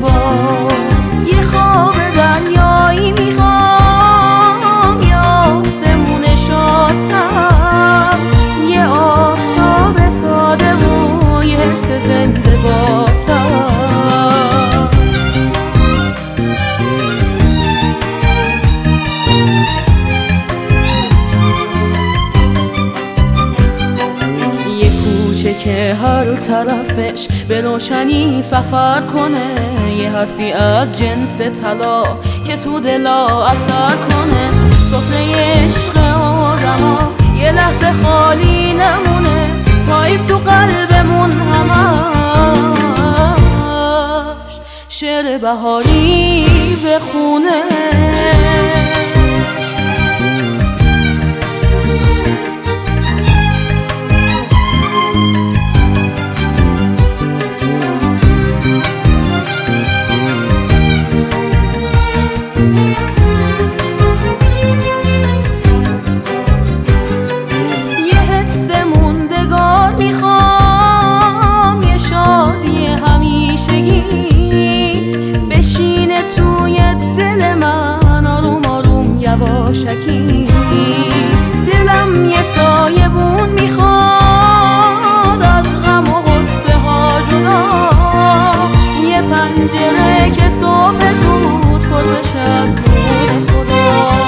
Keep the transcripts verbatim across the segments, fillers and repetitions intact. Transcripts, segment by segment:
باد. یه خواب دریایی میخوام یا آسمون شادتر، یه آفتاب ساده و یه حس زنده بادتر. یه کوچه که هر طرفش به روشنی سفر کنه، یه حرفی از جنس طلا که تو دلا اثر کنه. سفره عشق آدما یه لحظه خالی نمونه، پاییز تو قلبمون همش شعر بهاری بخونه. بشینه توی دل من آروم آروم یواشکی، دلم یه سایبون میخواد از غم و غصه ها جدا، یه پنجره که صبح زود پر بشه از نور خدا.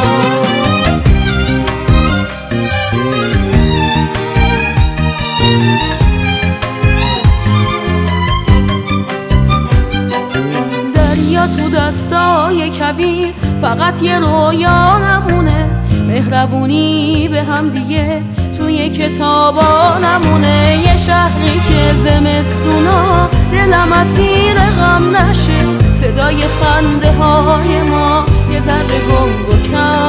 یا تو دستای کبیر فقط یه رویا نمونه، مهربونی به هم دیگه توی کتابا نمونه. یه شهری که زمستونا دلم اسیر غم نشه، صدای خنده های ما یه ذره گنگ و کم